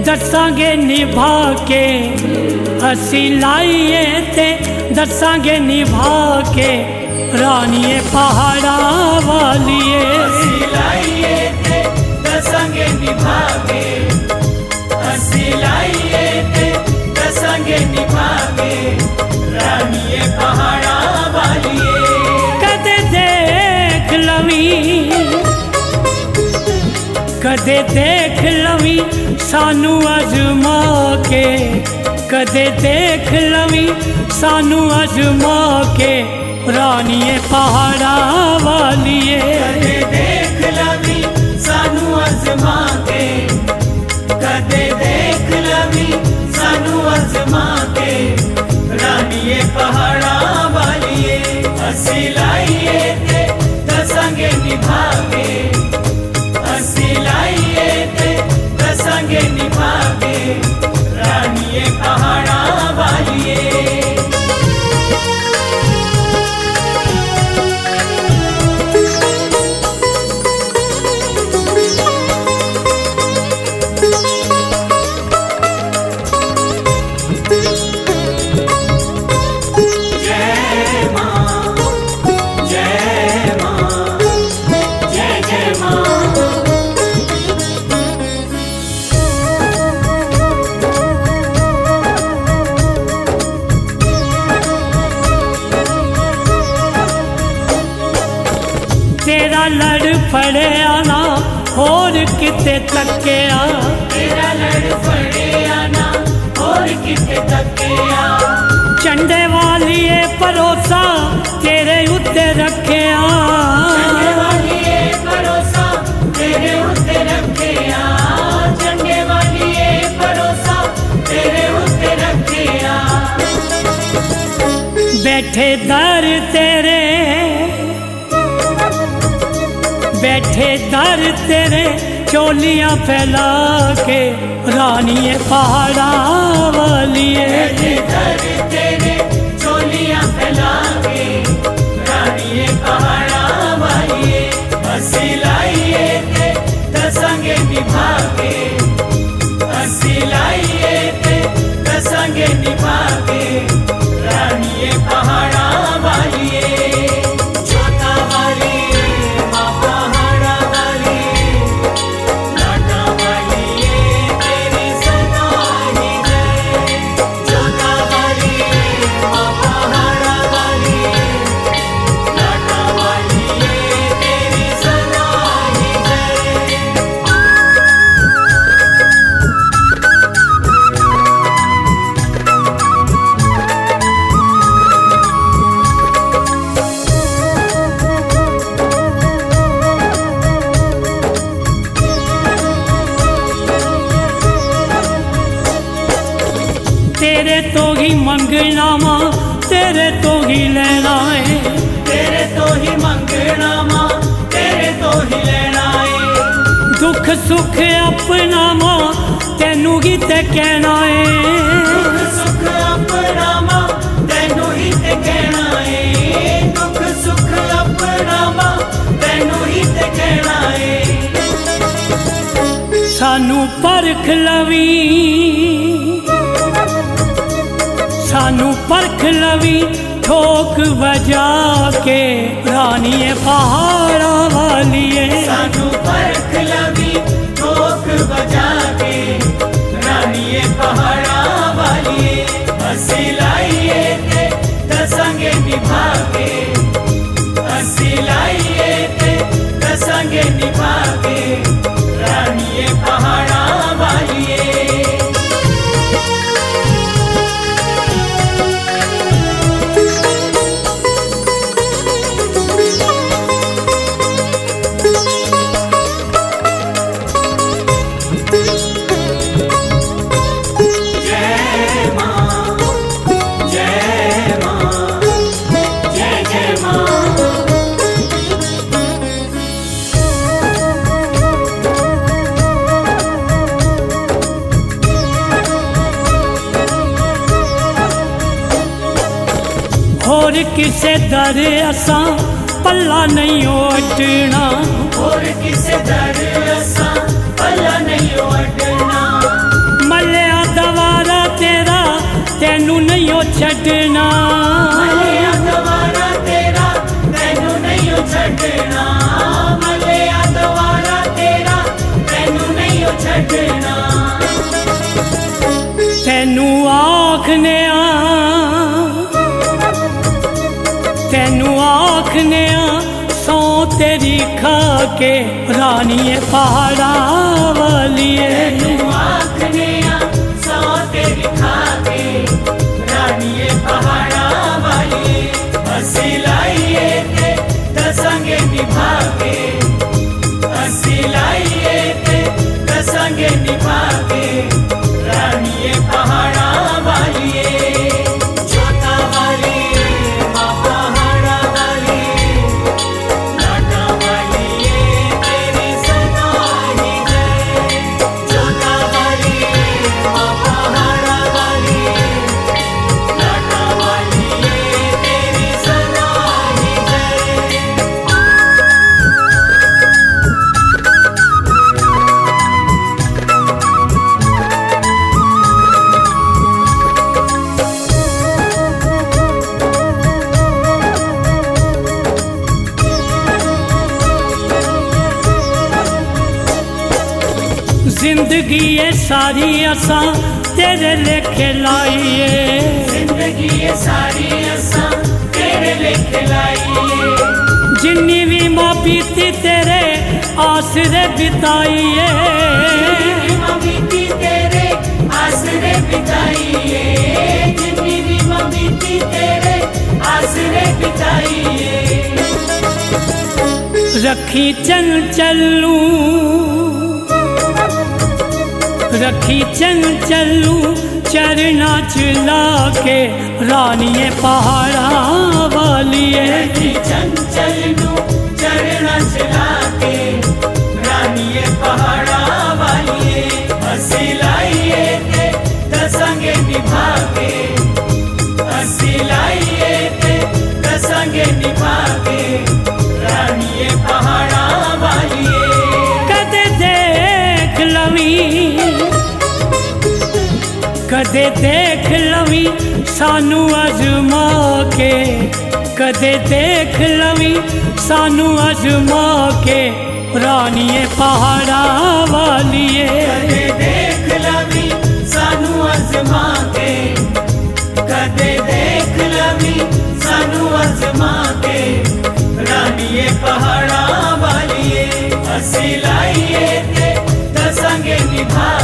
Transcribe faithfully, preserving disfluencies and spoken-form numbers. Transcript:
दसांगे निभा के, असी लाइए ते दसांगे निभा के, रानिए पहाड़ा वालिए। असी लाइए ते दसांगे निभा के, असी लाइए ते दसांगे निभा के, रानिए पहाड़ा वालिए। कदे देख लवी, कदे देख लवी सानू अजमा के, कदे देख लवी सानू अजमा के, रानिए पहाड़ा वालिए। कदे देख लवी सानू अजमा के, कदे देख लवी सानू अजमा के, रानिए पहाड़ा वालिए। असी लाइए ते दसांगे निभा के, असी लाइए ते दसांगे निभा के, रानिए पहाड़ा वालिए। तेरा लड़ फड़े आना होर किते तकिया, तेरा लड़ फड़े आना होर किते तकिया, चंडे वालिए भरोसा तेरे उत्ते रखिया, चंडे वालिए भरोसा तेरे उत्ते रखिया, चंडे वालिए भरोसा तेरे उत्ते रखिया। बैठे दर तेरे, बैठे दर तेरे चोलियां फैला के, रानिए पहाड़ा वालिए। बैठे दर तेरे चोलियां फैला के, रानिए पहाड़ा वालिए। असी लाइए ते दसांगे निभा के, असी लाइए ते दसांगे निभा के, रानिए पहाड़ा वालिए। जोता वालिए माँ पहाड़ा वालिए, लाटा वालिए तेरी सदा ही जय। जोता वालिए माँ पहाड़ा वालिए, लाटा वालिए तेरी सदा ही जय। तेरे तो ही मंगना माँ, तेरे तो ही लेना है, तेरे तो ही मंगना माँ, तेरे तो ही लेना है। दुख सुख अपना माँ तेनू ही ते कहना है, दुख सुख अपना माँ तेनू ही ते कहना है, दुख सुख अपना माँ तेनू ही ते कहना है। सानू परख लवी, सानू परख लवी ठोक बजा के, रानिए पहाड़ा वालिए। सानू परख लवी ठोक बजा के, रानिए पहाड़ा वालिए। असी लाइए ते दसांगे निभा के, असी लाइए ते दसांगे निभा के, रानिए पहाड़ा वालिए। होर किसे दर असा पल्ला नहीं ओटना, और किसे दर असा पल्ला नहीं ओटना। तेनू नहीं ओ छड़ना, मलिया द्वारा तेरा तैनू नहीं ओ छड़ना, मलिया द्वारा तेरा तैनू नहीं ओ छड़ना। तेनू आखने तेनू आखने सौ तेरी खा के रानिए पहाड़ा वालिए, तैनू आखने सौ तेरी खा के रानिए पहाड़ा वालिए, हसी लाइए ते दसांगे निभा के, हसी लाइए ते दसांगे निभा के रानिए पहाड़ा वालिए। जोता वाली माँ पहाड़ा वाली, लाटा वाली तेरी सदा ही जय, जोता वाली माँ पहाड़ा वाली, लाटा वाली तेरी सदा ही जय। जिंदगी ये सारी असा तेरे लेखे लाइए, जिंदगी ये सारी असां तेरे लेखे लाइए, जिन्नी भी माँ बीती तेरे आसरे बिताइए, जिन्नी भी बीती तेरे आसरे बिताइए, जिन्नी भी माँ बीती तेरे आसरे बिताइए। रखी चल चलू रखी चल चलू चरना चला के रानिए पहाड़ा वालिए, रखी चंचल नू चरना चला के रानिए पहाड़ा वालिए, हसी लाइए ते दसांगे निभा के, हसी लाइए ते दसांगे निभा के रानिए पहाड़ा वालिए। कदे देख लवी कदे देख लवी सानू अजमा के, कदे देख लवी सानू अजमा के रानिए पहाड़ा वालिए, कदे देख लवी सानू अजमा के, कदे देख लवी सानू अजमा के रानिए पहाड़ा वालिए, हसी लाइए ते दसांगे निभा